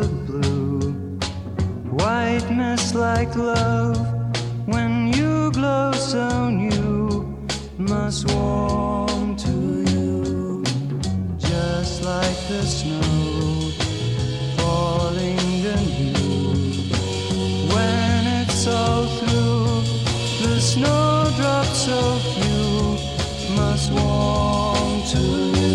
of blue, white mist like love. When you glow so new, must warm to you, just like the snow falling anew. When it's all through, the snowdrops so few must warm to you.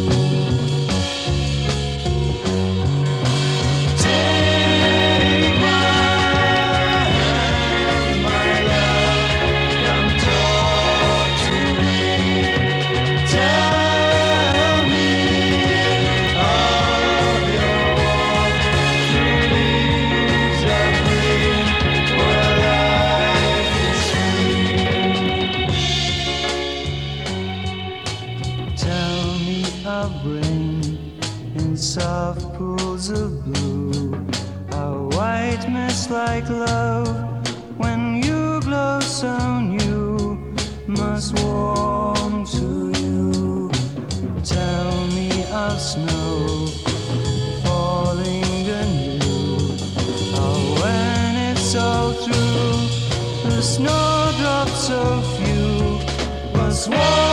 Of rain in soft pools of blue, a white mist like love. When you glow so new, must warm to you. Tell me of snow falling anew, when it's all through, the snowdrops so few must warm.